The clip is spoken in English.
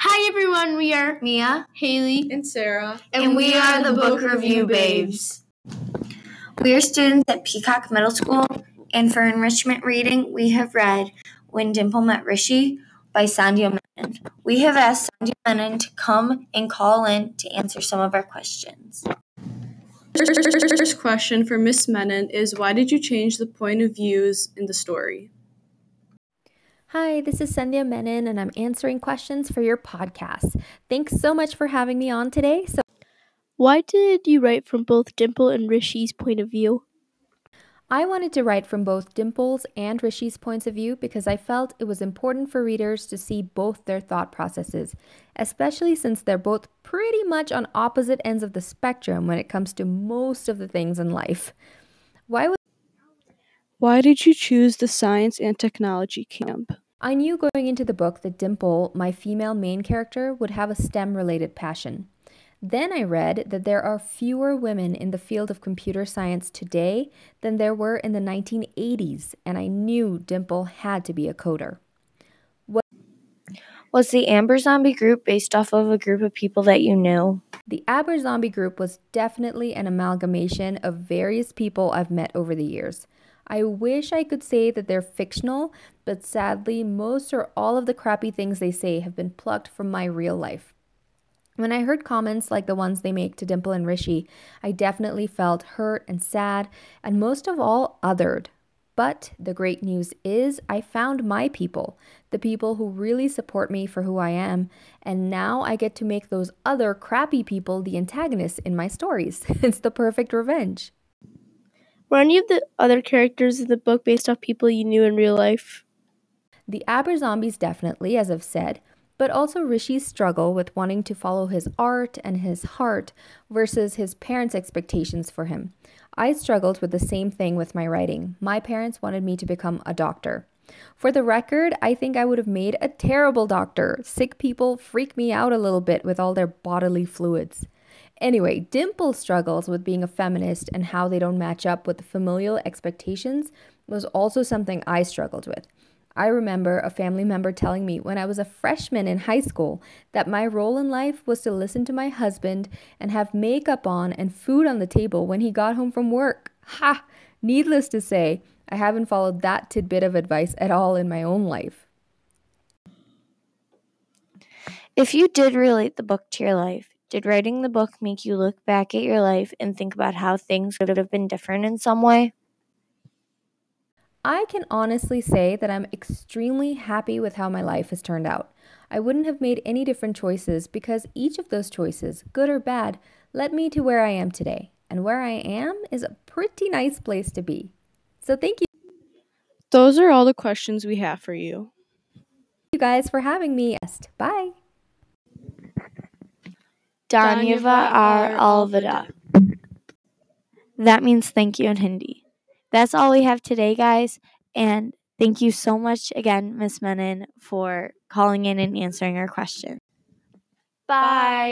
Hi everyone, we are Mia, Haley, and Sarah, and we are the Book Review Babes. We are students at Peacock Middle School, and for enrichment reading, we have read When Dimple Met Rishi by Sandhya Menon. We have asked Sandhya Menon to come and call in to answer some of our questions. First question for Miss Menon is, why did you change the point of views in the story? Hi, this is Sandhya Menon, and I'm answering questions for your podcast. Thanks so much for having me on today. Why did you write from both Dimple and Rishi's point of view? I wanted to write from both Dimple's and Rishi's points of view because I felt it was important for readers to see both their thought processes, especially since they're both pretty much on opposite ends of the spectrum when it comes to most of the things in life. Why did you choose the science and technology camp? I knew going into the book that Dimple, my female main character, would have a STEM-related passion. Then I read that there are fewer women in the field of computer science today than there were in the 1980s, and I knew Dimple had to be a coder. Was the Amber Zombie group based off of a group of people that you knew? The Aber Zombie group was definitely an amalgamation of various people I've met over the years. I wish I could say that they're fictional, but sadly, most or all of the crappy things they say have been plucked from my real life. When I heard comments like the ones they make to Dimple and Rishi, I definitely felt hurt and sad, and most of all, othered. But the great news is I found my people, the people who really support me for who I am, and now I get to make those other crappy people the antagonists in my stories. It's the perfect revenge. Were any of the other characters in the book based off people you knew in real life? The Aber Zombies definitely, as I've said, but also Rishi's struggle with wanting to follow his art and his heart versus his parents' expectations for him. I struggled with the same thing with my writing. My parents wanted me to become a doctor. For the record, I think I would have made a terrible doctor. Sick people freak me out a little bit with all their bodily fluids. Anyway, Dimple struggles with being a feminist and how they don't match up with the familial expectations was also something I struggled with. I remember a family member telling me when I was a freshman in high school that my role in life was to listen to my husband and have makeup on and food on the table when he got home from work. Ha! Needless to say, I haven't followed that tidbit of advice at all in my own life. If you did relate the book to your life, did writing the book make you look back at your life and think about how things would have been different in some way? I can honestly say that I'm extremely happy with how my life has turned out. I wouldn't have made any different choices because each of those choices, good or bad, led me to where I am today. And where I am is a pretty nice place to be. So thank you. Those are all the questions we have for you. You guys for having me. Bye. Dhanyavad alvida. That means thank you in Hindi. That's all we have today, guys. And thank you so much again, Miss Menon, for calling in and answering our questions. Bye.